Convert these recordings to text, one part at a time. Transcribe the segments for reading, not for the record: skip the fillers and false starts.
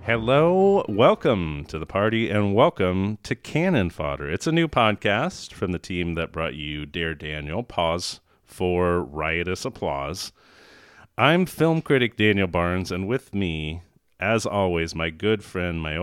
Hello, welcome to the party, and welcome to Cannon Fodder. It's a new podcast from the team that brought you Dare Daniel. Pause for riotous applause. I'm film critic Daniel Barnes, and with me, as always, my good friend, my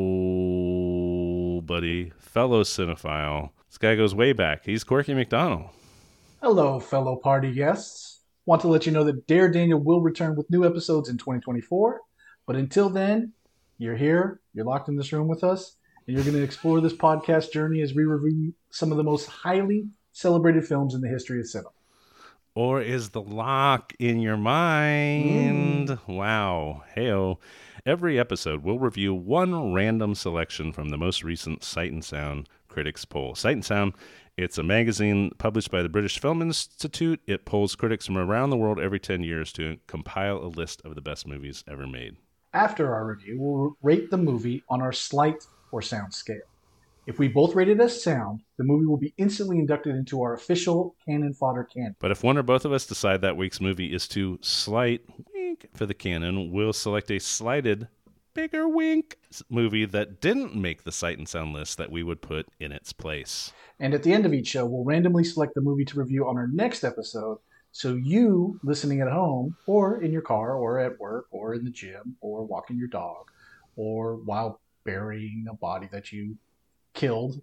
old buddy, fellow cinephile. This guy goes way back. He's Corky McDonald. Hello, fellow party guests. Want to let you know that Dare Daniel will return with new episodes in 2024. But until then, you're here, you're locked in this room with us, and you're going to explore this podcast journey as we review some of the most highly celebrated films in the history of cinema. Or is the lock in your mind? Wow. Heyo. Every episode, we'll review one random selection from the most recent Sight and Sound Critics Poll. Sight and Sound, it's a magazine published by the British Film Institute. It polls critics from around the world every 10 years to compile a list of the best movies ever made. After our review, we'll rate the movie on our slight or sound scale. If we both rate it as sound, the movie will be instantly inducted into our official Cannon Fodder canon. But if one or both of us decide that week's movie is too slight, wink, for the canon, we'll select a slighted, bigger wink movie that didn't make the Sight and Sound list that we would put in its place. And at the end of each show, we'll randomly select the movie to review on our next episode. So you, listening at home, or in your car, or at work, or in the gym, or walking your dog, or while burying a body that you killed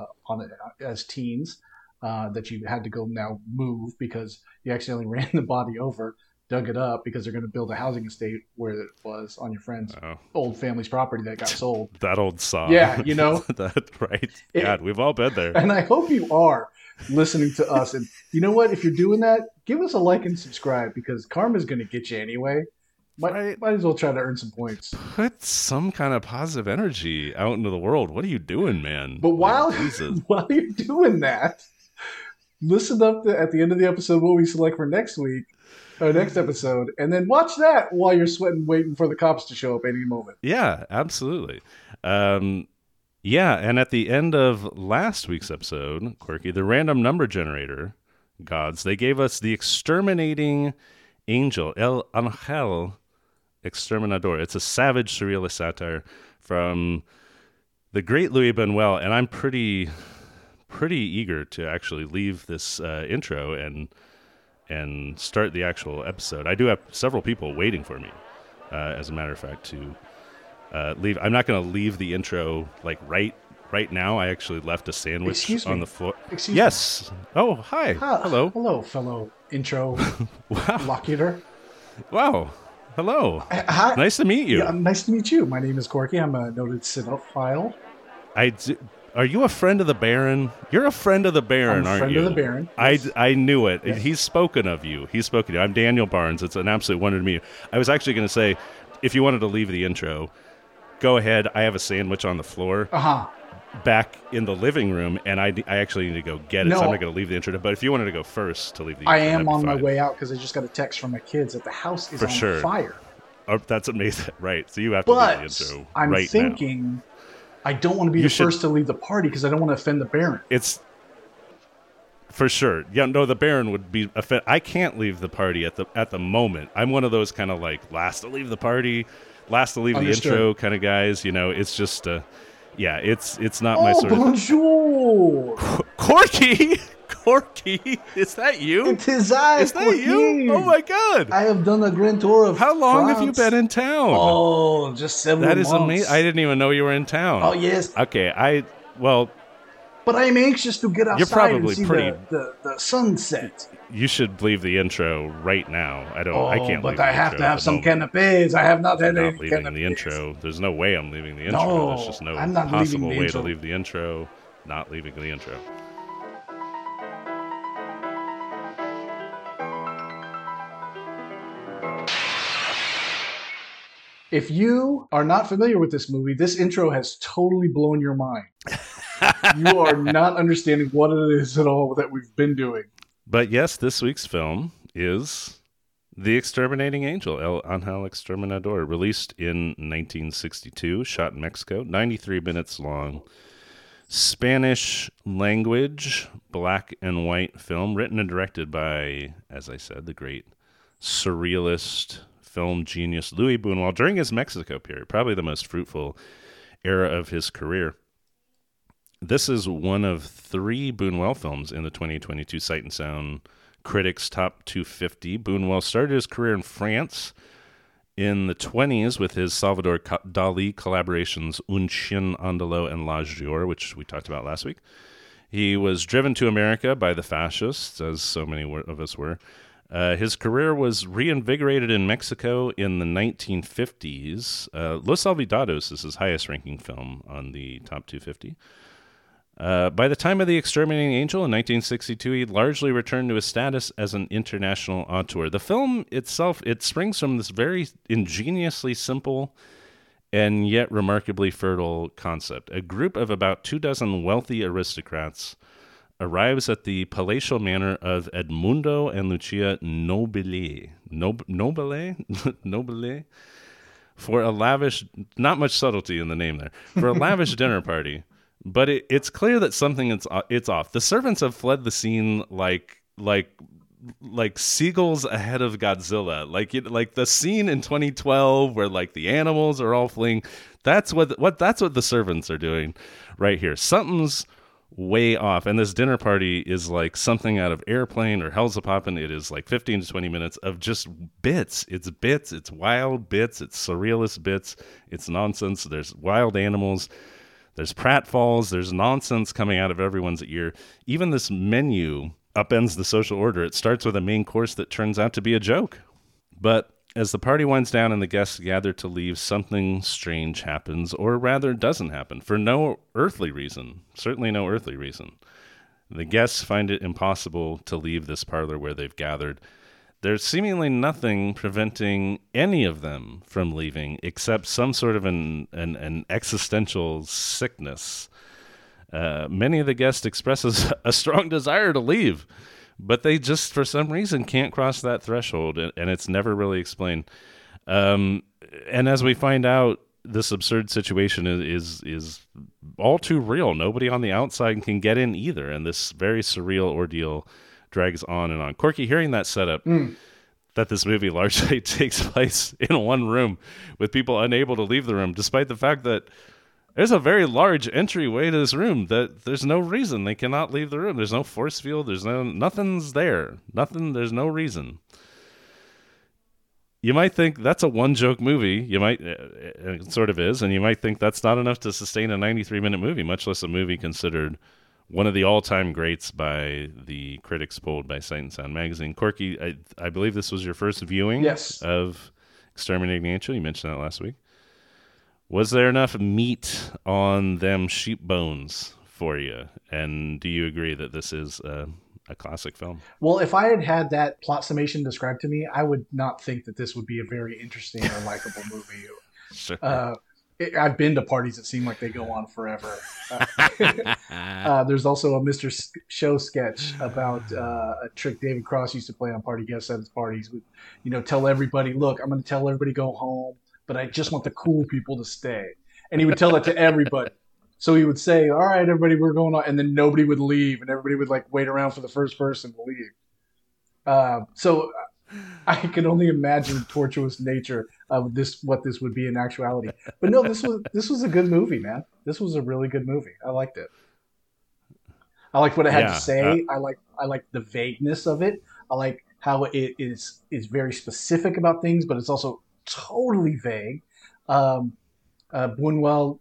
as teens, that you had to go now move because you accidentally ran the body over, dug it up because they're going to build a housing estate where it was on your friend's old family's property that got sold. That old song. Yeah, you know. That, right. God, we've all been there. And I hope you are listening to us. And you know what? If you're doing that, give us a like and subscribe because karma's going to get you anyway. Might as well try to earn some points. Put some kind of positive energy out into the world. What are you doing, man? But while you're doing that, listen up at the end of the episode what we select for next week, or next episode, and then watch that while you're sweating, waiting for the cops to show up any moment. Yeah, absolutely. Yeah, and at the end of last week's episode, Quirky, the random number generator gods, they gave us the exterminating angel, El Ángel Exterminador. It's a savage surrealist satire from the great Louis Buñuel, and I'm pretty eager to actually leave this intro and start the actual episode. I do have several people waiting for me, as a matter of fact, to leave. I'm not going to leave the intro like right now. I actually left a sandwich on the floor. Excuse me. Oh, hi. Hello. Hello, fellow intro locator. Wow. Hello. Hi. Nice to meet you. Yeah, nice to meet you. My name is Corky. I'm a noted cinephile. Are you a friend of the Baron? You're a friend of the Baron, aren't you? I'm a friend of the Baron. Yes. I knew it. Yes. He's spoken of you. I'm Daniel Barnes. It's an absolute wonder to meet you. I was actually going to say, if you wanted to leave the intro, go ahead. I have a sandwich on the floor back in the living room, and I actually need to go get it, so I'm not going to leave the intro. But if you wanted to go first to leave the intro, I am on my way out because I just got a text from my kids that the house is on fire. Oh, that's amazing. Right. So you have to leave the intro I'm thinking now. I don't want to be the first to leave the party because I don't want to offend the Baron. It's for sure. Yeah, no, the Baron would be offended. I can't leave the party at the moment. I'm one of those kind of like last to leave the party, last to leave the intro kind of guys. You know, it's just it's not my sort bonjour. Corky, is that you? It is I. Is that you? Oh my God! I have done a grand tour of How long France. have you been in town? Oh, just several months. That is amazing. I didn't even know you were in town. Oh yes. Okay, but I'm anxious to get outside you're probably and see the sunset. You should leave the intro right now. I can't. But I have to have some canapes. I have not had any canapes. Leaving the intro. There's no way I'm leaving the intro. No, there's just no I'm not possible leaving the way intro. to leave the intro. Not leaving the intro. If you are not familiar with this movie, this intro has totally blown your mind. You are not understanding what it is at all that we've been doing. But yes, this week's film is The Exterminating Angel, El Ángel Exterminador, released in 1962, shot in Mexico, 93 minutes long. Spanish language, black and white film, written and directed by, as I said, the great surrealist film genius Louis Buñuel during his Mexico period, probably the most fruitful era of his career. This is one of 3 Buñuel films in the 2022 Sight and Sound Critics Top 250. Buñuel started his career in France in the 1920s with his Salvador Dali collaborations Un Chien Andalou and L'Âge d'Or, which we talked about last week. He was driven to America by the fascists, as so many of us were. His career was reinvigorated in Mexico in the 1950s. Los Olvidados is his highest-ranking film on the Top 250. By the time of The Exterminating Angel in 1962, he largely returned to his status as an international auteur. The film itself, it springs from this very ingeniously simple and yet remarkably fertile concept. A group of about 24 wealthy aristocrats arrives at the palatial manor of Edmundo and Lucia Nobile. Nobile? For a lavish, not much subtlety in the name there, for a lavish dinner party. But it's clear that something it's off. The servants have fled the scene like seagulls ahead of Godzilla. Like the scene in 2012 where like the animals are all fleeing. That's what the servants are doing right here. Something's way off, and this dinner party is like something out of Airplane or Hell's a Poppin'. It is like 15 to 20 minutes of just bits. It's bits. It's wild bits. It's surrealist bits. It's nonsense. There's wild animals. There's pratfalls, there's nonsense coming out of everyone's ear. Even this menu upends the social order. It starts with a main course that turns out to be a joke. But as the party winds down and the guests gather to leave, something strange happens, or rather doesn't happen, for no earthly reason. Certainly no earthly reason. The guests find it impossible to leave this parlor where they've gathered. There's seemingly nothing preventing any of them from leaving except some sort of an existential sickness. Many of the guests expresses a strong desire to leave, but they just, for some reason, can't cross that threshold, and it's never really explained. And as we find out, this absurd situation is all too real. Nobody on the outside can get in either, and this very surreal ordeal drags on and on. Corky, hearing that setup, that this movie largely takes place in one room with people unable to leave the room, despite the fact that there's a very large entryway to this room, that there's no reason they cannot leave the room. There's no force field. Nothing's there. There's no reason. You might think that's a one-joke movie. You might, it sort of is, and you might think that's not enough to sustain a 93-minute movie, much less a movie considered one of the all-time greats by the critics polled by Sight and Sound magazine. Corky, I believe this was your first viewing of Exterminating Angel. You mentioned that last week. Was there enough meat on them sheep bones for you? And do you agree that this is a classic film? Well, if I had had that plot summation described to me, I would not think that this would be a very interesting or likable movie. Sure. I've been to parties that seem like they go on forever. There's also a Mr. Show sketch about a trick David Cross used to play on party guests at his parties. With, tell everybody, look, I'm going to tell everybody go home, but I just want the cool people to stay. And he would tell that to everybody. So he would say, all right, everybody, we're going on. And then nobody would leave, and everybody would wait around for the first person to leave. So I can only imagine the tortuous nature of what this would be in actuality. But no, this was a good movie, man. This was a really good movie. I liked it. I liked what it had to say. I like the vagueness of it. I like how it is very specific about things, but it's also totally vague. Buñuel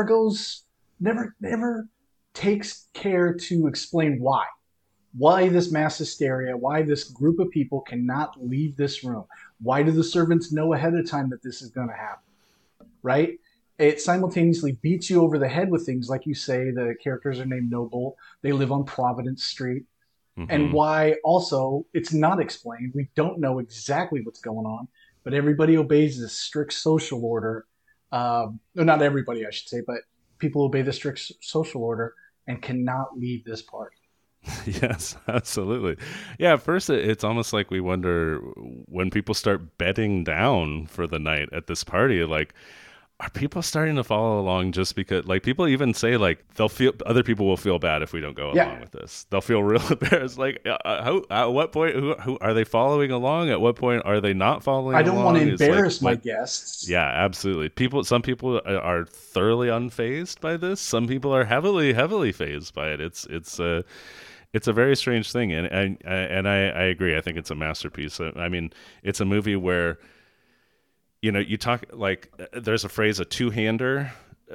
never takes care to explain why this mass hysteria, why this group of people cannot leave this room. Why do the servants know ahead of time that this is going to happen? Right? It simultaneously beats you over the head with things like you say, the characters are named Noble. They live on Providence Street. Mm-hmm. And why also it's not explained. We don't know exactly what's going on, but everybody obeys this strict social order. Not everybody, I should say, but people obey the strict social order and cannot leave this party. Yes, absolutely. Yeah, at first it's almost like we wonder when people start bedding down for the night at this party, like, are people starting to follow along just because, like, people even say, like, they'll feel, other people will feel bad if we don't go along with this. They'll feel real embarrassed. Like, at what point, who are they following along? At what point are they not following along? I don't want to embarrass my guests. Yeah, absolutely. Some people are thoroughly unfazed by this. Some people are heavily fazed by it. It's a very strange thing. And I agree. I think it's a masterpiece. I mean, it's a movie where, you know, you talk, like, there's a phrase, a two-hander,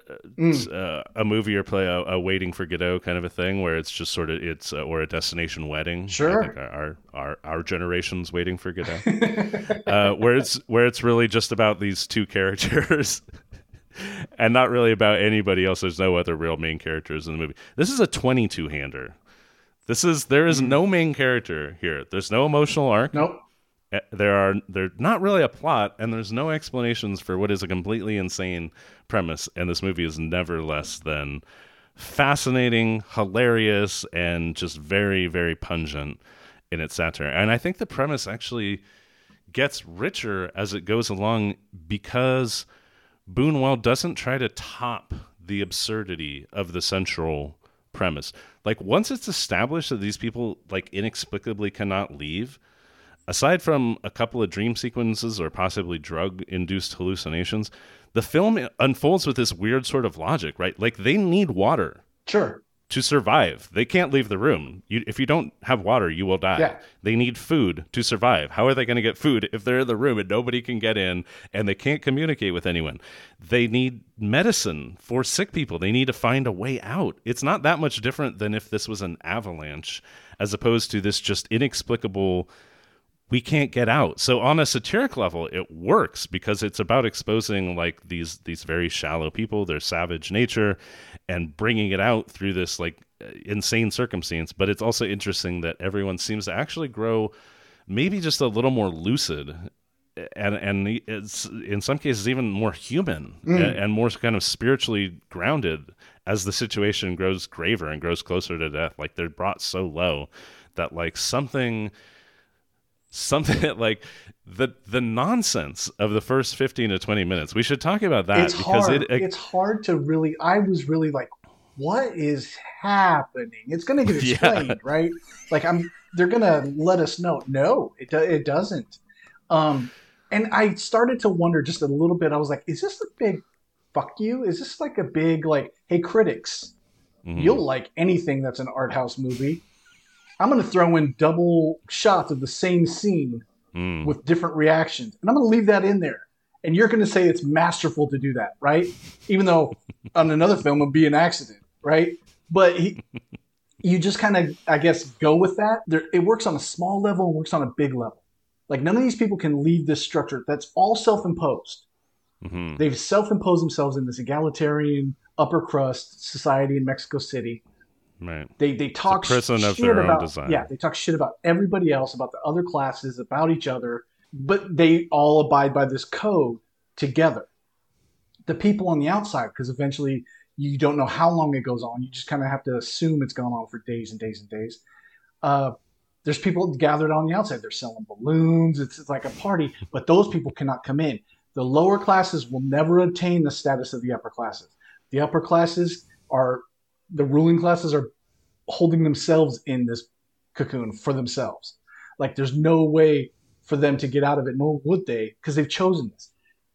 a movie or play, a Waiting for Godot kind of a thing, where it's just sort of, or a Destination Wedding. Sure. I think our generation's Waiting for Godot, where it's really just about these two characters and not really about anybody else. There's no other real main characters in the movie. This is a 22-hander. There is no main character here. There's no emotional arc. Nope. There's not really a plot, and there's no explanations for what is a completely insane premise. And this movie is never less than fascinating, hilarious, and just very, very pungent in its satire. And I think the premise actually gets richer as it goes along, because Buñuel doesn't try to top the absurdity of the central premise. Like, once it's established that these people, like, inexplicably cannot leave, aside from a couple of dream sequences or possibly drug-induced hallucinations, the film unfolds with this weird sort of logic, right? Like, they need water. Sure. To survive. They can't leave the room. If you don't have water, you will die. Yeah. They need food to survive. How are they going to get food if they're in the room and nobody can get in and they can't communicate with anyone? They need medicine for sick people. They need to find a way out. It's not that much different than if this was an avalanche, as opposed to this just inexplicable, we can't get out. So on a satiric level, it works because it's about exposing, like, these very shallow people, their savage nature, and bringing it out through this, like, insane circumstance. But it's also interesting that everyone seems to actually grow maybe just a little more lucid, and it's in some cases even more human and more kind of spiritually grounded as the situation grows graver and grows closer to death. Like, they're brought so low that, like, something like the nonsense of the first 15 to 20 minutes. We should talk about that, because it's hard to really, I was really like, what is happening? It's going to get explained, right? Like, they're going to let us know. No, it doesn't. And I started to wonder just a little bit. I was like, is this a big fuck you? Is this like a big, like, hey, critics, you'll like anything that's an art house movie. I'm going to throw in double shots of the same scene with different reactions. And I'm going to leave that in there. And you're going to say it's masterful to do that, right? Even though on another film it would be an accident, right? But you just kind of, I guess, go with that. It works on a small level and works on a big level. Like, none of these people can leave this structure. That's all self-imposed. They've self-imposed themselves in this egalitarian upper crust society in Mexico City. Right. They talk shit of their own design. Yeah, they talk shit about everybody else, about the other classes, about each other, but they all abide by this code together. The people on the outside, because eventually you don't know how long it goes on. You just kind of have to assume it's gone on for days and days and days. There's people gathered on the outside. They're selling balloons. It's like a party, but those people cannot come in. The lower classes will never attain the status of the upper classes. The upper classes the ruling classes are holding themselves in this cocoon for themselves. Like, there's no way for them to get out of it, nor would they, because they've chosen this.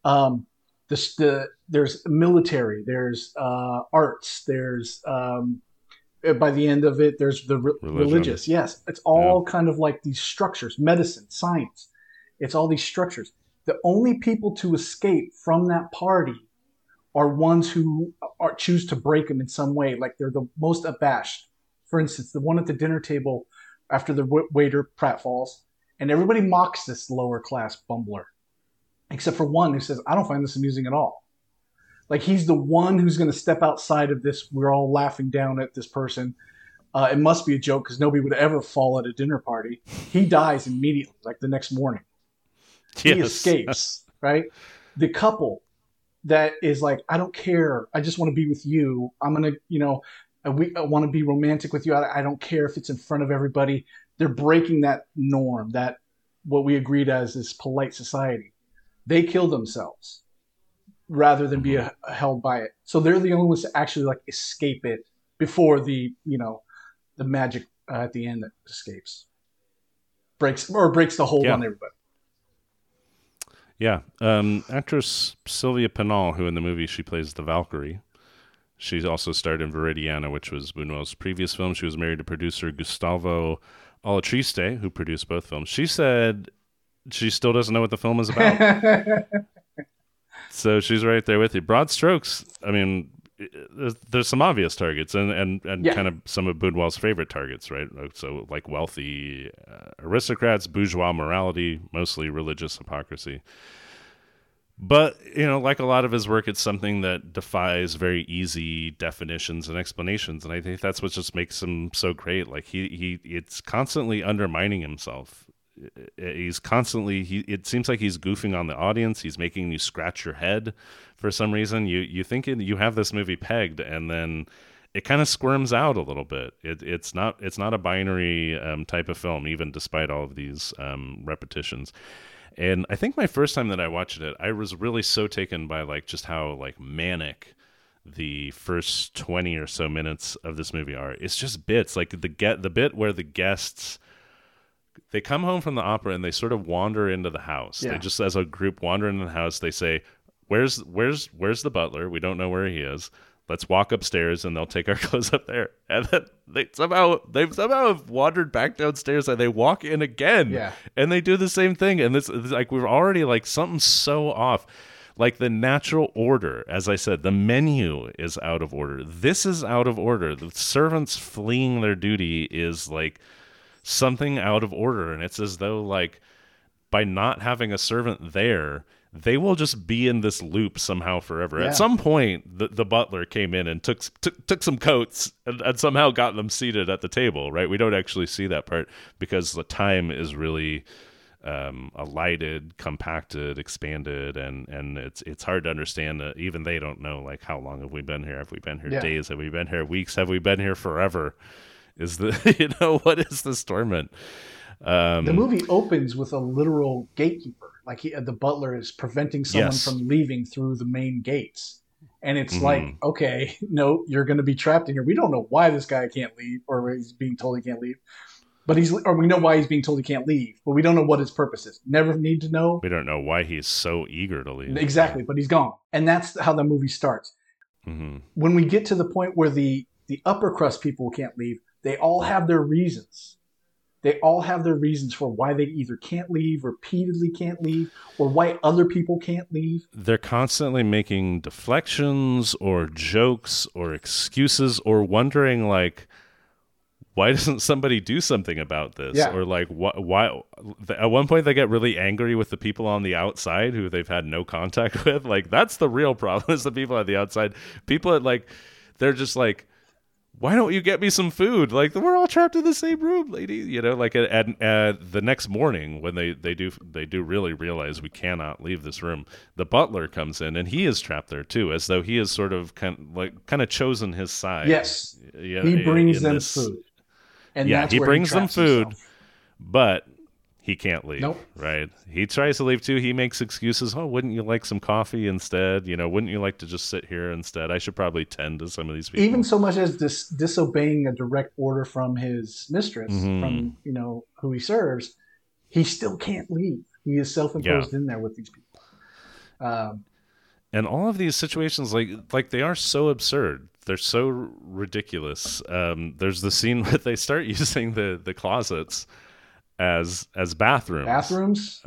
There's military, there's arts, there's by the end of it, there's the religious. Yes, it's all kind of like these structures, medicine, science. It's all these structures. The only people to escape from that party are ones who choose to break them in some way. Like, they're the most abashed. For instance, the one at the dinner table after the waiter pratfalls, and everybody mocks this lower class bumbler, except for one who says, I don't find this amusing at all. Like, he's the one who's going to step outside of this. We're all laughing down at this person. It must be a joke because nobody would ever fall at a dinner party. He dies immediately, like the next morning. Yes. He escapes, right? The couple that is like, I don't care. I just want to be with you. I'm going to, I want to be romantic with you. I don't care if it's in front of everybody. They're breaking that norm, that what we agreed as is polite society. They kill themselves. rather than be held by it. So they're the only ones to actually like escape it before the the magic at the end that escapes breaks the hold on everybody. Yeah. Actress Sylvia Pinal, who in the movie she plays the Valkyrie. She's also starred in Viridiana, which was Buñuel's previous film. She was married to producer Gustavo Alatriste, who produced both films. She said she still doesn't know what the film is about. So she's right there with you. Broad strokes. I mean, there's some obvious targets and kind of some of Buñuel's favorite targets, right? So like wealthy aristocrats, bourgeois morality, mostly religious hypocrisy. But, like a lot of his work, it's something that defies very easy definitions and explanations. And I think that's what just makes him so great. Like it's constantly undermining himself. He's constantly, it seems like he's goofing on the audience. He's making you scratch your head for some reason. You think you have this movie pegged, and then it kind of squirms out a little bit. It's not a binary type of film, even despite all of these repetitions. And I think my first time that I watched it, I was really so taken by like just how like manic the first 20 or so minutes of this movie are. It's just bits like the bit where the guests, they come home from the opera and they sort of wander into the house. Yeah. They just, as a group, wander into the house. They say, "Where's the butler? We don't know where he is. Let's walk upstairs and they'll take our clothes up there." And then they've somehow wandered back downstairs and they walk in again. Yeah. And they do the same thing. And this like we're already like something's so off. Like the natural order, as I said, the menu is out of order. This is out of order. The servants fleeing their duty is like something out of order. And it's as though like by not having a servant there, they will just be in this loop somehow forever. Yeah. At some point, the butler came in and took some coats and somehow got them seated at the table, right? We don't actually see that part because the time is really elided, compacted, expanded, and it's hard to understand. Even they don't know, like, how long have we been here? Have we been here days? Have we been here weeks? Have we been here forever? Is what is this torment? The movie opens with a literal gatekeeper. Like the butler is preventing someone from leaving through the main gates. And it's like, okay, no, you're going to be trapped in here. We don't know why this guy can't leave, or he's being told he can't leave. But we know why he's being told he can't leave, but we don't know what his purpose is. Never need to know. We don't know why he's so eager to leave. Exactly, but he's gone. And that's how the movie starts. Mm-hmm. When we get to the point where the upper crust people can't leave, they all have their reasons. They all have their reasons for why they either can't leave, repeatedly can't leave, or why other people can't leave. They're constantly making deflections or jokes or excuses or wondering, like, why doesn't somebody do something about this? Yeah. Or, like, why? At one point, they get really angry with the people on the outside who they've had no contact with. Like, that's the real problem, is the people on the outside. People at, like, they're just like, why don't you get me some food? Like, we're all trapped in the same room, lady. Like at the next morning when they do really realize we cannot leave this room, the butler comes in and he is trapped there too, as though he has sort of kind of chosen his side. Yes, he brings them food. And he brings them food, himself. But he can't leave. Nope. Right? He tries to leave too. He makes excuses. Oh, wouldn't you like some coffee instead? Wouldn't you like to just sit here instead? I should probably tend to some of these people. Even so much as disobeying a direct order from his mistress, from who he serves, he still can't leave. He is self-imposed in there with these people. And all of these situations, like they are so absurd. They're so ridiculous. There's the scene where they start using the closets as bathrooms,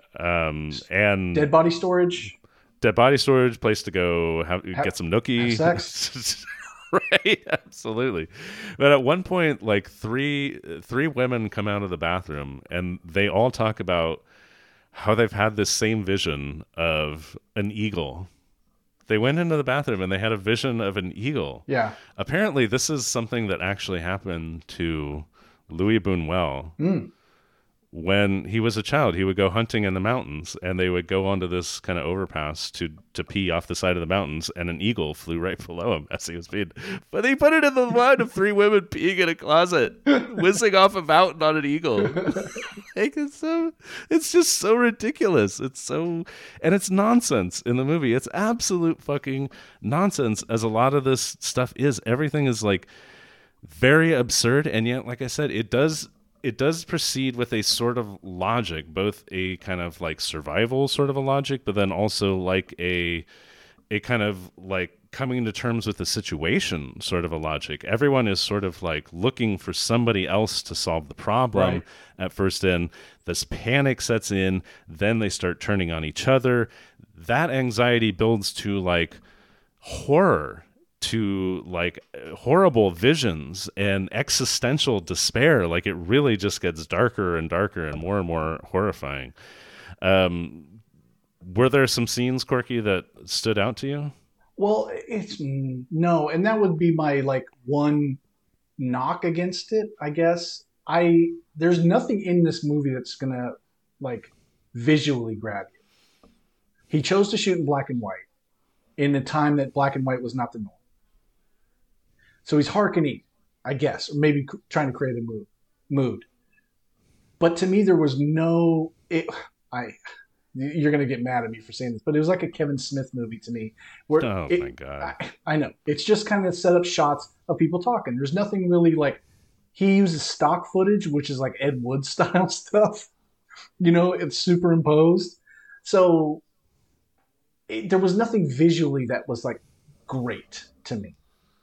and dead body storage, place to go get some nookie, sex. Right, absolutely. But at one point, like three women come out of the bathroom and they all talk about how they've had this same vision of an eagle. They went into the bathroom and they had a vision of an eagle. Yeah. Apparently this is something that actually happened to Louis Buñuel when he was a child, he would go hunting in the mountains, and they would go onto this kind of overpass to pee off the side of the mountains, and an eagle flew right below him as he was peeing. But they put it in the line of three women peeing in a closet, whizzing off a mountain on an eagle. Like, it's just so ridiculous. And it's nonsense in the movie. It's absolute fucking nonsense, as a lot of this stuff is. Everything is like very absurd, and yet, like I said, it does proceed with a sort of logic, both a kind of like survival sort of a logic, but then also like a kind of like coming to terms with the situation sort of a logic. Everyone is sort of like looking for somebody else to solve the problem at first. In this panic sets in, then they start turning on each other. That anxiety builds to like horror, to like horrible visions and existential despair. Like, it really just gets darker and darker and more horrifying. Were there some scenes, Corky, that stood out to you? Well, it's no, and that would be my like one knock against it, I guess. There's nothing in this movie that's gonna like visually grab you. He chose to shoot in black and white in a time that black and white was not the norm. So he's hearkening, I guess, or maybe trying to create a mood. But to me, there was no. You're gonna get mad at me for saying this, but it was like a Kevin Smith movie to me. My God! I know, it's just kind of set up shots of people talking. There's nothing really like. He uses stock footage, which is like Ed Wood style stuff. It's superimposed. So there was nothing visually that was like great to me.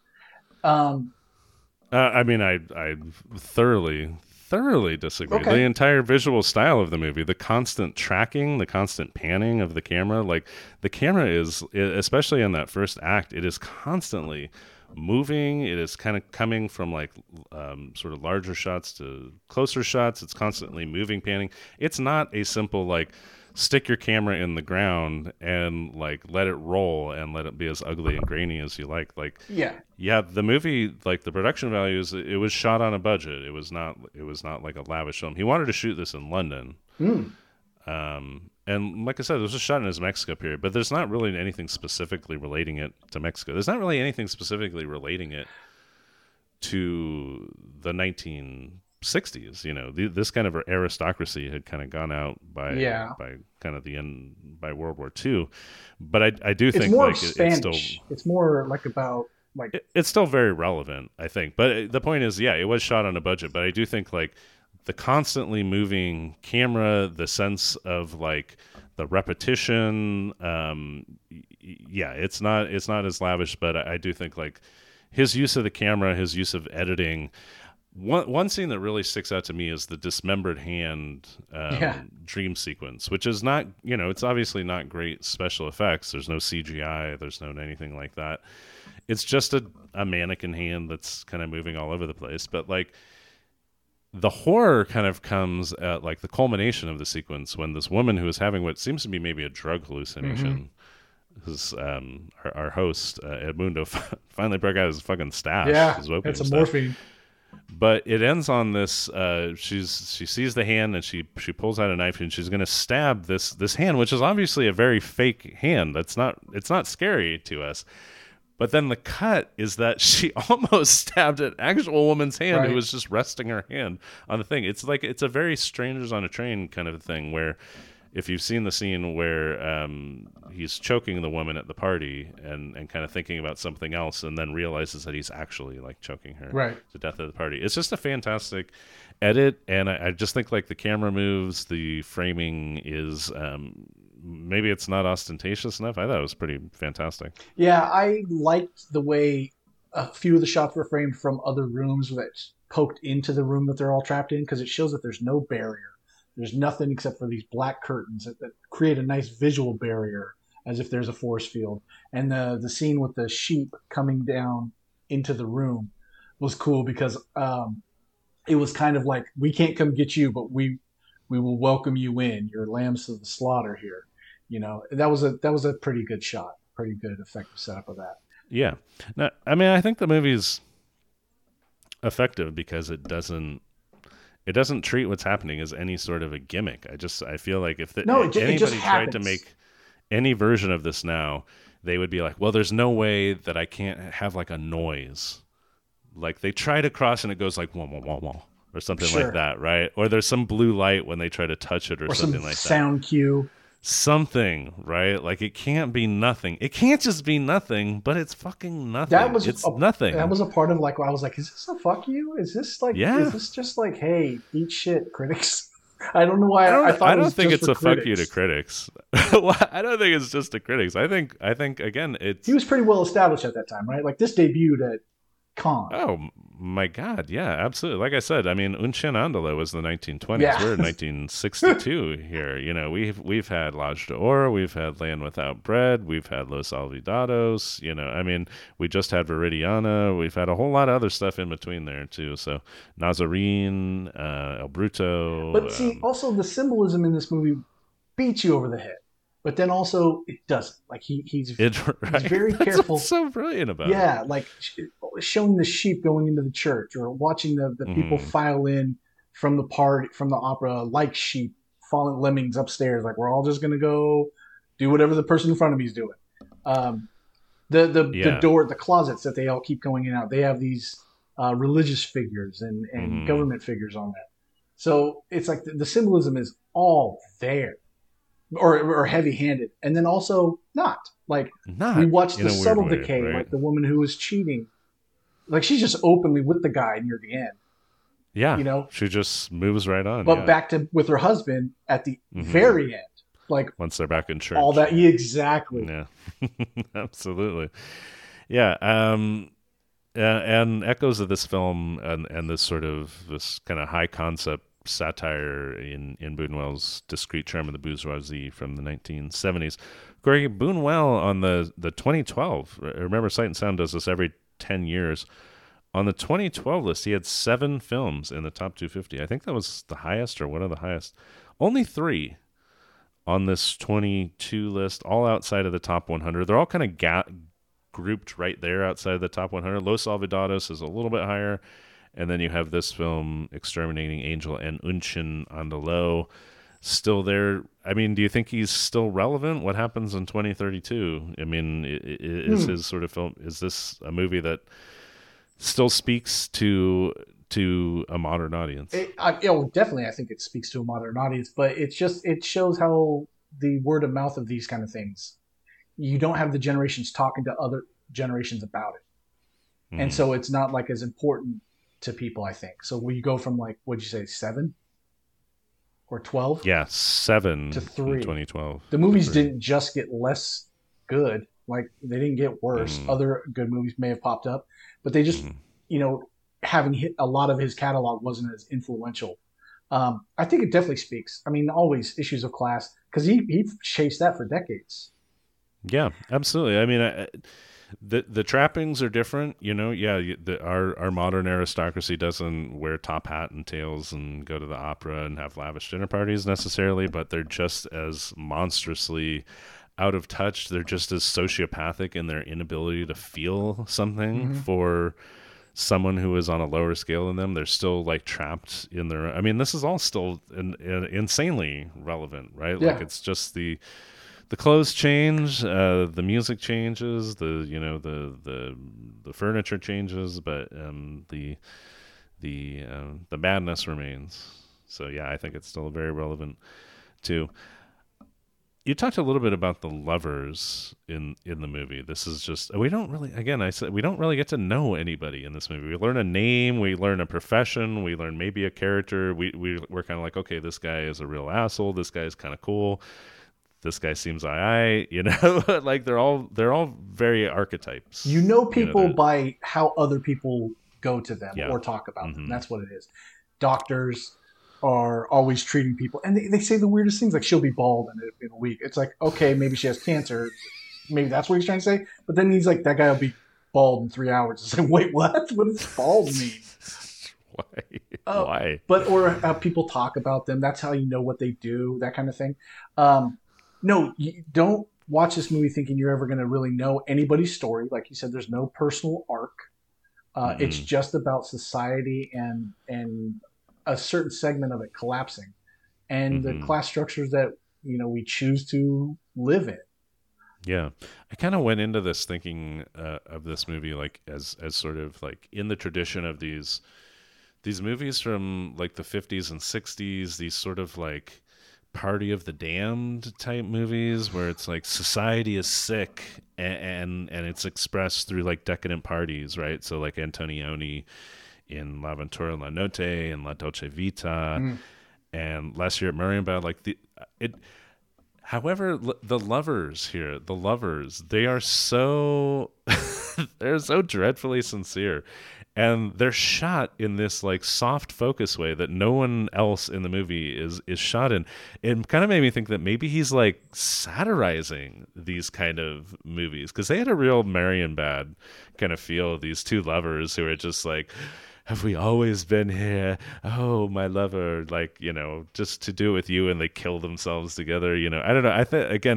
I mean, I thoroughly disagree. Okay. The entire visual style of the movie, the constant tracking, the constant panning of the camera, like the camera is, especially in that first act, it is constantly moving. It is kind of coming from like sort of larger shots to closer shots. It's constantly moving, panning. It's not a simple like stick your camera in the ground and like let it roll and let it be as ugly and grainy as you like. Like, yeah, the movie, like the production values, it was shot on a budget. It was not like a lavish film. He wanted to shoot this in London. And like I said, it was just shot in his Mexico period, but there's not really anything specifically relating it to Mexico. There's not really anything specifically relating it to the 1960s. This kind of aristocracy had kind of gone out by kind of the end, by World War II. But I do think more like it's more like about like it's still very relevant, I think. But the point is, yeah, it was shot on a budget, but I do think like the constantly moving camera, the sense of like the repetition, it's not as lavish, but I do think like his use of the camera, his use of editing. One scene that really sticks out to me is the dismembered hand dream sequence, which is not, it's obviously not great special effects. There's no CGI. There's no anything like that. It's just a mannequin hand that's kind of moving all over the place. But like the horror kind of comes at like the culmination of the sequence when this woman who is having what seems to be maybe a drug hallucination, who's our host, Edmundo, finally broke out his fucking stash. Yeah, his opium it's a stash. morphine. But it ends on this. She sees the hand and she pulls out a knife and she's going to stab this hand, which is obviously a very fake hand. It's not scary to us. But then the cut is that she almost stabbed an actual woman's hand who was just resting her hand on the thing. It's like it's a very Strangers on a Train kind of thing where if you've seen the scene where he's choking the woman at the party and kind of thinking about something else and then realizes that he's actually like choking her to death at the party. It's just a fantastic edit, and I just think like the camera moves, the framing is maybe it's not ostentatious enough. I thought it was pretty fantastic. Yeah, I liked the way a few of the shots were framed from other rooms that poked into the room that they're all trapped in, because it shows that there's no barrier. There's nothing except for these black curtains that create a nice visual barrier as if there's a force field. And the scene with the sheep coming down into the room was cool because it was kind of like, we can't come get you, but we will welcome you in. You're lambs to the slaughter here. That was a pretty good shot, pretty good effective setup of that. Yeah. No, I mean, I think the movie's effective because it doesn't it doesn't treat what's happening as any sort of a gimmick. I feel like if No, it just anybody tried to happens. make any version of this now, they would be like, well, there's no way that I can't have like a noise. Like they try to cross and it goes like wah wah wah wah or something like Sure. that, right? Or there's some blue light when they try to touch it or Or some something like that. sound cue. Something, right? Like it can't be nothing. It can't just be nothing, but it's fucking That nothing. was It's a that nothing. was a part of like I was like, is this a fuck you? Is Yeah. this just like, hey, eat shit, critics? I don't know why I thought I it don't was think just it's for a fuck you to critics. critics. Well, I don't think it's just to critics. I think again He it's was pretty well established at that time, right? Like this debuted at Con. oh my god, yeah, absolutely. Like I said, I mean, Un Chien Andale was the 1920s. Yeah. We're in 1962 here. You know, we've had L'Age d'Or, we've had Land Without Bread, we've had Los Olvidados. You know, I mean, we just had Viridiana. We've had a whole lot of other stuff in between there too. So Nazarene, El But Bruto. see, also the symbolism in this movie beats you over the head. But then also it doesn't. Like It he's right. very That's what's careful. so brilliant about it. Yeah, like showing the sheep going into the church or watching the people Hmm. file in from the party from the opera like sheep falling lemmings upstairs. Like we're all just gonna go do whatever the person in front of me is doing. Um, the Yeah. door, the closets that they all keep going in and out. They have these religious figures and Hmm. government figures on that. So it's like the symbolism is all there, or heavy handed, and then also not like we Not watched in the a weird subtle way, decay, right? like the woman who was cheating, like she's just openly with the guy near the end, Yeah. you know. She just moves right on. But Yeah. back to with her husband at the Hmm. very end, like Once they're back in all church. that. Yeah, exactly. Yeah. Absolutely. Yeah. And echoes of this film and this sort of this kind of high concept satire in Buñuel's Discreet Charm of the Bourgeoisie from the 1970s. Corey Buñuel on the 2012, remember Sight and Sound does this every 10 years. On the 2012 list, he had 7 films in the top 250. I think that was the highest or one of the highest. Only 3 on this 22 list, all outside of the top 100. They're all kind of grouped right there outside of the top 100. Los Olvidados is a little bit higher. And then you have this film, Exterminating Angel and Un Chien Andale, still there. I mean, do you think he's still relevant? What happens in 2032? I mean, is Hmm. his sort of film, is this a movie that still speaks to a modern audience? Definitely, I think it speaks to a modern audience, but it shows how the word of mouth of these kind of things. You don't have the generations talking to other generations about it, and Hmm. so it's not like as important to people. I think so. When you go from like what'd you say 7 or 12 Yeah, to 7 in 3, 2012 the to movies 3. didn't just get less good. Like they didn't get worse. Hmm. Other good movies may have popped up, but they just Hmm. you know having hit a lot of his catalog wasn't as influential. I think it definitely speaks. I mean, always issues of class because he chased that for decades. Yeah, absolutely. I mean, the trappings are different, you know. Yeah, our modern aristocracy doesn't wear top hat and tails and go to the opera and have lavish dinner parties necessarily, but they're just as monstrously out of touch. They're just as sociopathic in their inability to feel something Mm-hmm. for someone who is on a lower scale than them. They're still like trapped in their. I mean, this is all still insanely relevant, right? Like Yeah, it's just the clothes change, the music changes, the furniture changes, but the madness remains. So yeah, I think it's still very relevant too. You talked a little bit about the lovers in the movie. This is just we don't really again I said we don't really get to know anybody in this movie. We learn a name, we learn a profession, we learn maybe a character. We're kind of like, okay, this guy is a real asshole. This guy is kind of cool. This guy seems aye, you know, like they're all very archetypes, you know you know. people by how other people go to them Yeah, or talk about them. hmm That's what it is. Doctors are always treating people, and they say the weirdest things. Like she'll be bald in a week. It's like okay, maybe she has cancer. Maybe that's what he's trying to say. But then he's like, that guy will be bald in 3 hours. It's like, wait, what? What does bald mean? why? Uh, Why? but or people talk about them. That's how you know what they do. That kind of thing. No, you don't watch this movie thinking you're ever going to really know anybody's story. Like you said, there's no personal arc. It's Hmm. just about society and a certain segment of it collapsing, and the Mm-hmm. class structures that we choose to live in. Yeah, I kind of went into this thinking of this movie like as sort of like in the tradition of these movies from like the 50s and 60s, these sort of like Party of the Damned type movies where it's like society is sick and it's expressed through like decadent parties, right? So like Antonioni in L'Avventura La Notte and La Dolce Vita Mm. and Last Year at Marienbad, like it. However, the lovers here, they are so they're so dreadfully sincere, and they're shot in this like soft focus way that no one else in the movie is shot in. It kind of made me think that maybe he's like satirizing these kind of movies because they had a real Marienbad kind of feel. These two lovers who are just like, have we always been here? Oh, my lover, like, just to do it with you, and they kill themselves together. I don't know. I think again,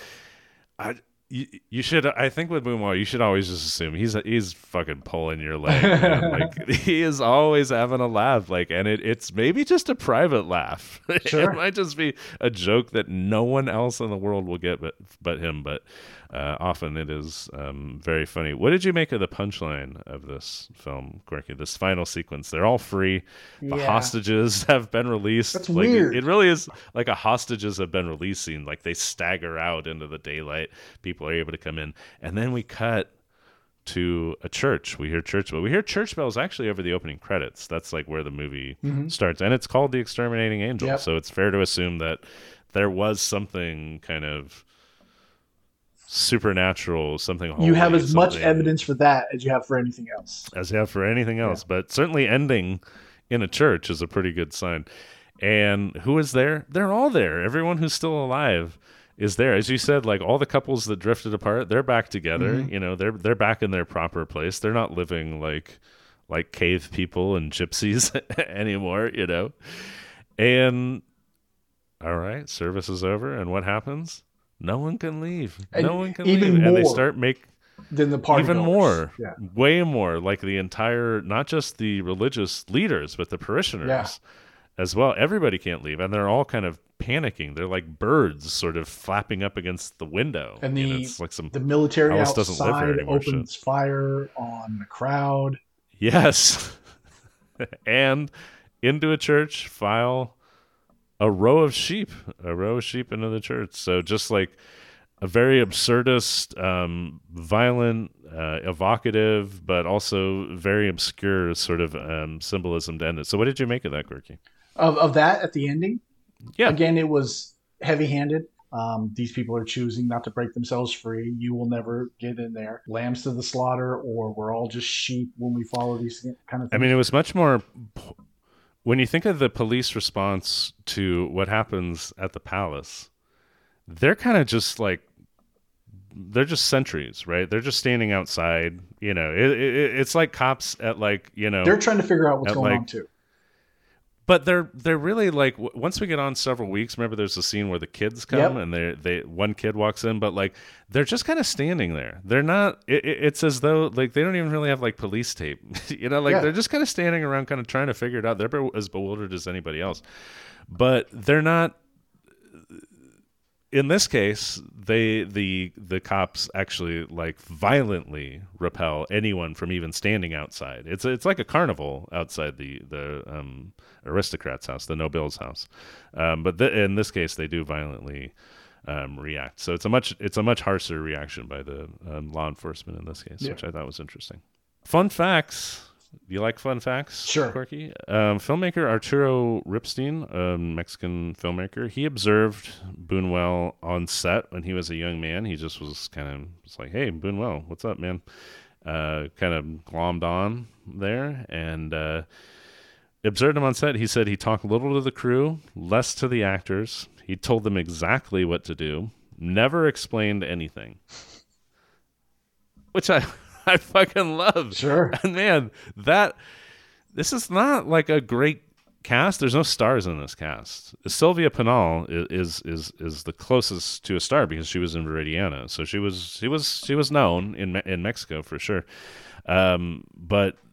you should. I think with Moonwell, you should always just assume he's fucking pulling your leg, man. Like he is always having a laugh, like, and it's maybe just a private laugh. Sure. It might just be a joke that no one else in the world will get, but him. But often it is very funny. What did you make of the punchline of this film, Quirky? This final sequence. They're all free. The Yeah. hostages have been released. That's like, weird. It really is like a hostages have been released scene. Like they stagger out into the daylight. People are able to come in. And then we cut to a church. We hear church bells. We hear church bells actually over the opening credits. That's like where the movie starts. And it's called The Exterminating Angel. Yep. So it's fair to assume that there was something kind of supernatural, something holy. You have as much something evidence for that as you have for anything else. as you have for anything else. But certainly ending in a church is a pretty good sign. And who is there? They're all there. Everyone who's still alive is there. As you said, like all the couples that drifted apart, they're back together. They're back in their proper place. They're not living like cave people and gypsies anymore, And all right, service is over, and what happens? No one can leave. And no one can even leave. And they more start Than the party even goers. more, Yeah. way more, like the entire, not just the religious leaders, but the parishioners as well. Everybody can't leave, and they're all kind of panicking. They're like birds sort of flapping up against the window. And it's like the military Alice doesn't live here outside anymore, opens fire on the crowd. Yes. And into a church file a row of sheep into the church. So just like a very absurdist, violent, evocative, but also very obscure sort of symbolism to end it. So what did you make of that, Quirky? Of that at the ending, Yeah. again, it was heavy-handed. These people are choosing not to break themselves free. You will never get in there. Lambs to the slaughter, or we're all just sheep when we follow these kind of things. I mean, it was much more. When you think of the police response to what happens at the palace, they're kind of just like, they're just sentries, right? They're just standing outside. It's like cops at like, they're trying to figure out what's going on too. But they're really like, once we get on several weeks, remember there's a scene where the kids come and one kid walks in, but like they're just kind of standing there. They're not. It's as though like they don't even really have like police tape. They're just kind of standing around, kind of trying to figure it out. They're as bewildered as anybody else, but they're not. In this case, the cops actually like violently repel anyone from even standing outside. It's like a carnival outside the aristocrat's house, the noble's house. But in this case, they do violently react. So it's a much harsher reaction by the law enforcement in this case, which I thought was interesting. Fun facts. Do you like fun facts? Sure. Quirky? Filmmaker Arturo Ripstein, a Mexican filmmaker, he observed Buñuel on set when he was a young man. He just was kind of like, hey, Buñuel, what's up, man? Kind of glommed on there and observed him on set. He said he talked little to the crew, less to the actors. He told them exactly what to do, never explained anything. Which I fucking love. Sure. And man, this is not like a great cast. There's no stars in this cast. Sylvia Pinal is the closest to a star because she was in Viridiana. So she was known in Mexico for sure. But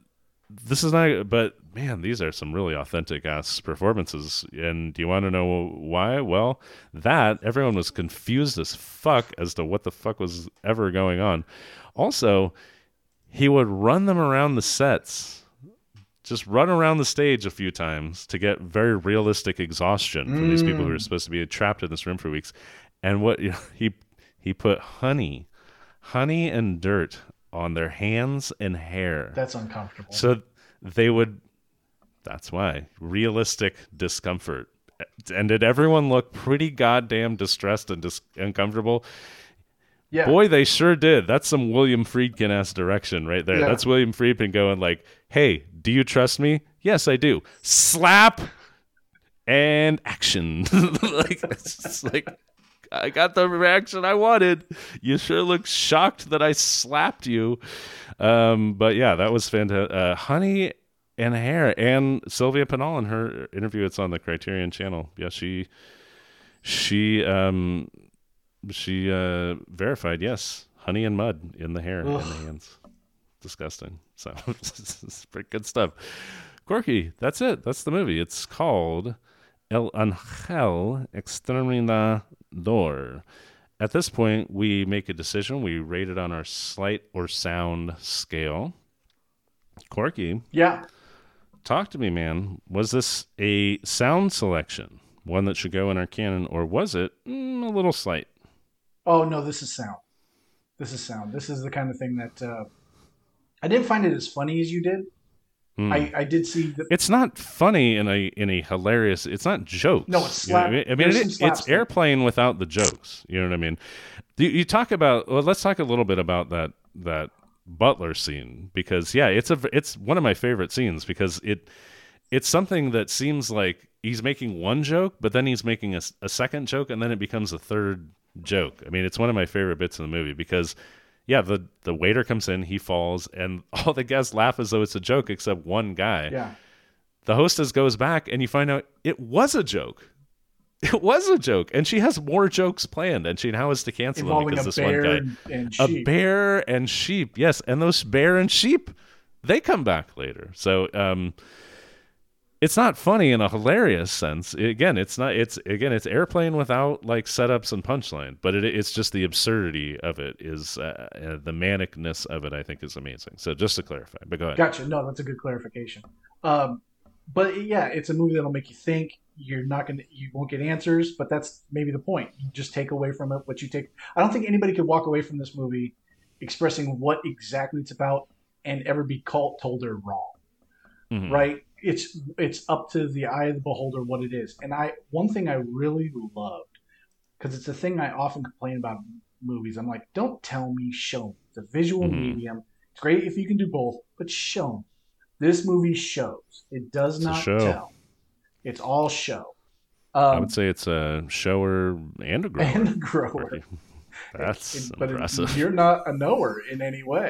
this is not, but man, these are some really authentic ass performances. And do you want to know why? Well, that everyone was confused as fuck as to what the fuck was ever going on. Also, he would run them around the sets, just run around the stage a few times to get very realistic exhaustion for these people who are supposed to be trapped in this room for weeks. And what he put honey and dirt on their hands and hair. That's uncomfortable. So they would, that's why, realistic discomfort. And did everyone look pretty goddamn distressed and uncomfortable? Yeah. Boy, they sure did. That's some William Friedkin-ass direction right there. Yeah. That's William Friedkin going like, hey, do you trust me? Yes, I do. Slap and action. Like, it's just like, I got the reaction I wanted. You sure look shocked that I slapped you. But yeah, that was fantastic. Honey and hair, and Sylvia Pinal in her interview. It's on the Criterion Channel. Yeah, she verified, yes, honey and mud in the hair and the hands. Disgusting. So it's pretty good stuff. Corky, that's it. That's the movie. It's called El Ángel Exterminador. At this point, we make a decision. We rate it on our slight or sound scale. Corky. Yeah. Talk to me, man. Was this a sound selection, one that should go in our canon, or was it a little slight? Oh, no, this is sound. This is sound. This is the kind of thing that I didn't find it as funny as you did. I did see that it's not funny in a hilarious. It's not jokes. No, it's slap. You know, I mean, it's airplane without the jokes. You know what I mean? You talk about. Well, let's talk a little bit about that Butler scene, because yeah, it's one of my favorite scenes, because it's something that seems like he's making one joke, but then he's making a second joke, and then it becomes a third joke. I mean, it's one of my favorite bits in the movie because. Yeah, the waiter comes in, he falls, and all the guests laugh as though it's a joke, except one guy. Yeah. The hostess goes back, and you find out it was a joke. It was a joke, and she has more jokes planned, and she now has to cancel them because this one guy, a bear and sheep, yes, and those bear and sheep, they come back later. So, it's not funny in a hilarious sense. It's airplane without like setups and punchline, but it's just the absurdity of it is the manicness of it. I think is amazing. So just to clarify, but go ahead. Gotcha. No, that's a good clarification. But yeah, it's a movie that'll make you think. You won't get answers, but that's maybe the point. You just take away from it what you take. I don't think anybody could walk away from this movie expressing what exactly it's about and ever be told they're wrong. Mm-hmm. Right? It's up to the eye of the beholder what it is. And one thing I really loved, because it's a thing I often complain about in movies. I'm like, don't tell me, show me. It's a visual medium. It's great if you can do both, but show me. This movie shows. It does not tell. It's all show. I would say it's a shower and a grower. And a grower. That's impressive. But you're not a knower in any way.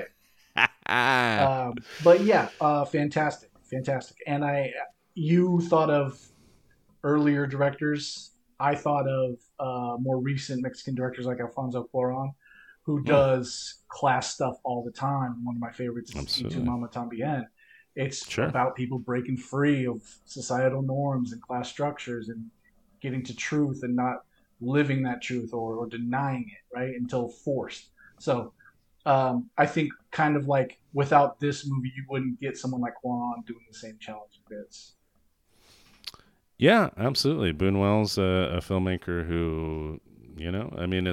But yeah, fantastic. And you thought of earlier directors. I thought of more recent Mexican directors like Alfonso Cuarón, who does class stuff all the time. One of my favorites is Y Tu Mama Tambien. It's about people breaking free of societal norms and class structures and getting to truth and not living that truth or denying it, right, until forced. So I think kind of like without this movie, you wouldn't get someone like Cuarón doing the same challenging bits. Yeah, absolutely. Buñuel's a filmmaker who, I mean,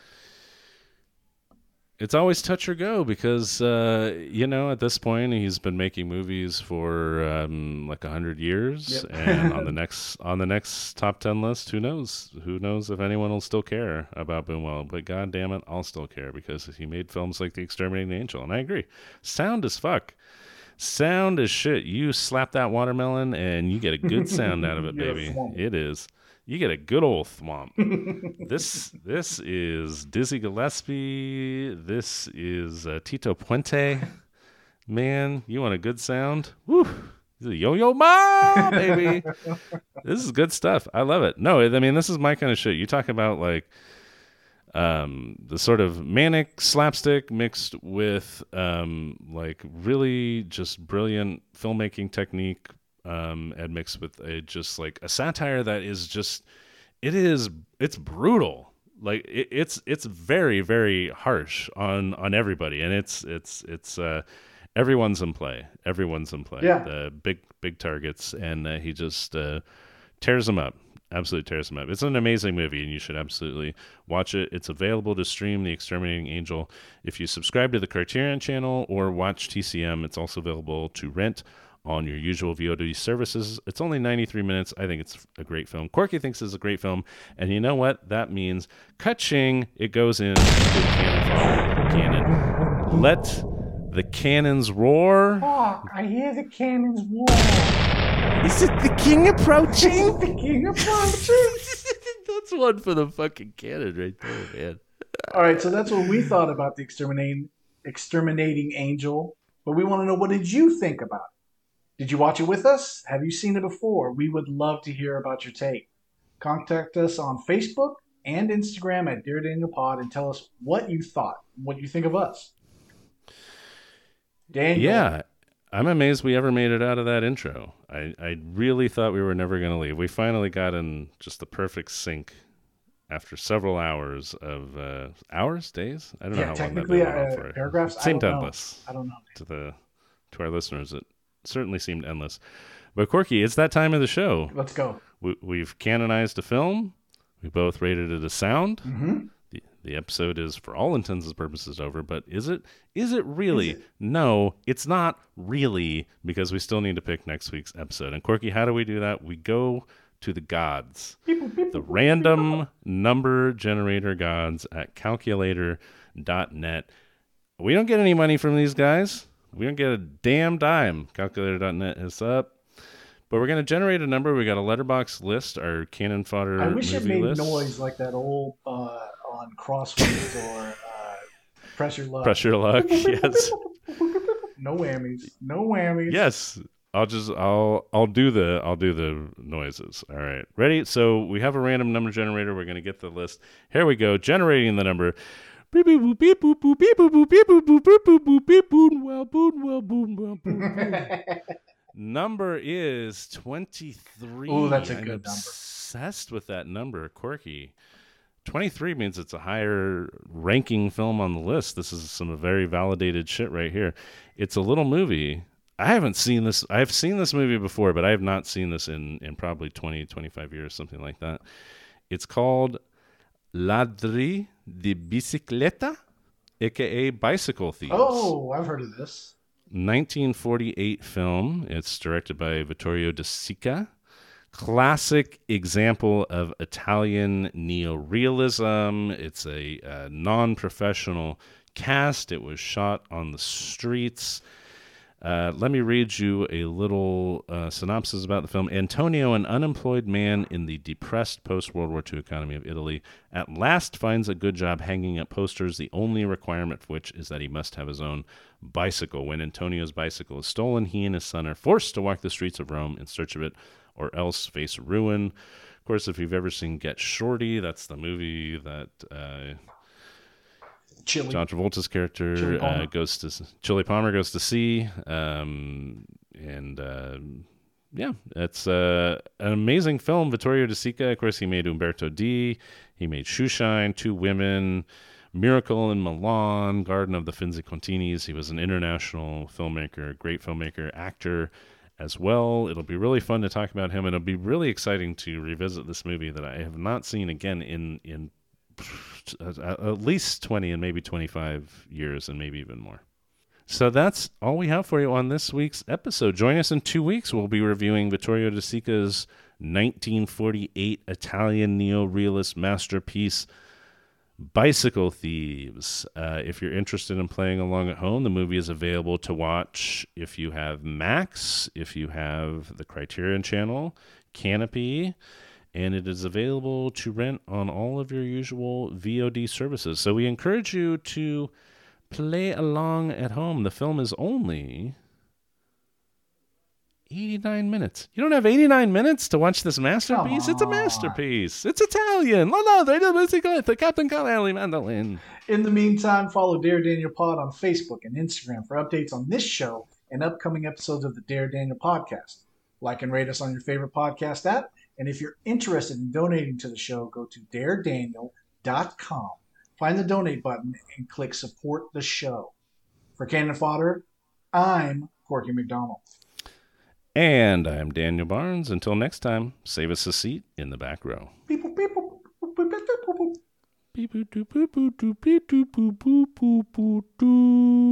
it's always touch or go because, at this point he's been making movies for like 100 years. Yep. And on the next top 10 list, who knows if anyone will still care about Buñuel, but God damn it, I'll still care because he made films like The Exterminating Angel. And I agree. Sound as fuck. Sound as shit. You slap that watermelon and you get a good sound out of it, baby. It is. You get a good old thwomp. This is Dizzy Gillespie. This is Tito Puente. Man, you want a good sound? Woo! Yo-Yo Ma, baby. This is good stuff. I love it. No, I mean, this is my kind of shit. You talk about like The sort of manic slapstick mixed with like really just brilliant filmmaking technique, and mixed with just like a satire that is just it's brutal. Like it's very, very harsh on everybody, and it's everyone's in play. Everyone's in play. Yeah. The big targets, and he just tears them up. Absolutely tears them up. It's an amazing movie, and you should absolutely watch it. It's available to stream, The Exterminating Angel. If you subscribe to the Criterion channel or watch TCM, it's also available to rent on your usual VOD services. It's only 93 minutes. I think it's a great film. Corky thinks it's a great film, and you know what? That means, ka-ching, it goes in to the canon. Let the cannons roar. Fuck, I hear the cannons roar. Is it the king approaching? The king approaching. That's one for the fucking cannon right there, man. All right, so that's what we thought about the exterminating angel. But we want to know, what did you think about it? Did you watch it with us? Have you seen it before? We would love to hear about your take. Contact us on Facebook and Instagram at Dear Daniel Pod and tell us what you thought, what you think of us. Daniel. Yeah, I'm amazed we ever made it out of that intro. I really thought we were never going to leave. We finally got in just the perfect sync after several hours of days. I don't know how long that technically, went on for. paragraphs. It seemed I don't endless. know. I don't know. To our listeners, it certainly seemed endless. But Corky, it's that time of the show. Let's go. We've canonized a film. We both rated it a sound. Mm-hmm. The episode is, for all intents and purposes, over. But is it really? Is it? No, it's not really, because we still need to pick next week's episode. And Corky, how do we do that? We go to the gods, the random number generator gods at calculator.net. We don't get any money from these guys. We don't get a damn dime. Calculator.net is up. But we're going to generate a number. We got a letterbox list, our cannon fodder I wish it movie made list. Noise like that old on Crosswords or Press Your Luck. Press Your Luck, yes. No whammies. No whammies. Yes. I'll do the noises. All right. Ready? So we have a random number generator. We're going to get the list. Here we go. Generating the number. Number is 23. Ooh, that's a I'm good number. Obsessed with that number, Corky. 23 means it's a higher ranking film on the list. This is some very validated shit right here. It's a little movie. I haven't seen this. I've seen this movie before, but I have not seen this in probably 20, 25 years, something like that. It's called Ladri de Bicicleta, a.k.a. Bicycle Thieves. Oh, I've heard of this. 1948 film. It's directed by Vittorio De Sica. Classic example of Italian neorealism. It's a non-professional cast. It was shot on the streets. Let me read you a little synopsis about the film. Antonio, an unemployed man in the depressed post-World War II economy of Italy, at last finds a good job hanging up posters, the only requirement for which is that he must have his own bicycle. When Antonio's bicycle is stolen, he and his son are forced to walk the streets of Rome in search of it, or else face ruin. Of course, if you've ever seen Get Shorty, that's the movie that John Travolta's character Chili Palmer goes to see. Yeah, it's an amazing film. Vittorio De Sica, of course, he made Umberto D. He made Shoeshine, Two Women, Miracle in Milan, Garden of the Finzi-Continis. He was an international filmmaker, great filmmaker, actor as well. It'll be really fun to talk about him, and it'll be really exciting to revisit this movie that I have not seen again in at least 20 and maybe 25 years, and maybe even more. So that's all we have for you on this week's episode. Join us in 2 weeks. We'll be reviewing Vittorio De Sica's 1948 Italian neo-realist masterpiece, Bicycle Thieves. If you're interested in playing along at home, the movie is available to watch if you have Max, if you have the Criterion Channel, Canopy, and it is available to rent on all of your usual VOD services. So we encourage you to play along at home. The film is only 89 minutes. You don't have 89 minutes to watch this masterpiece? Come It's a on. masterpiece. It's Italian. No, they did the Captain Cavalli mandolin. In the meantime, follow Dare Daniel Pod on Facebook and Instagram for updates on this show and upcoming episodes of the Dare Daniel podcast. Like and rate us on your favorite podcast app. And if you're interested in donating to the show, go to daredaniel.com. Find the donate button and click support the show. For Cannon Fodder, I'm Corky McDonald. And I'm Daniel Barnes. Until next time, save us a seat in the back row. Beep, boop, beep, boop, boop, boop, beep, boop, boop. Beep, boop, doop, boop, boop, doop, beep, doop, boop, boop, boop, boop, doop.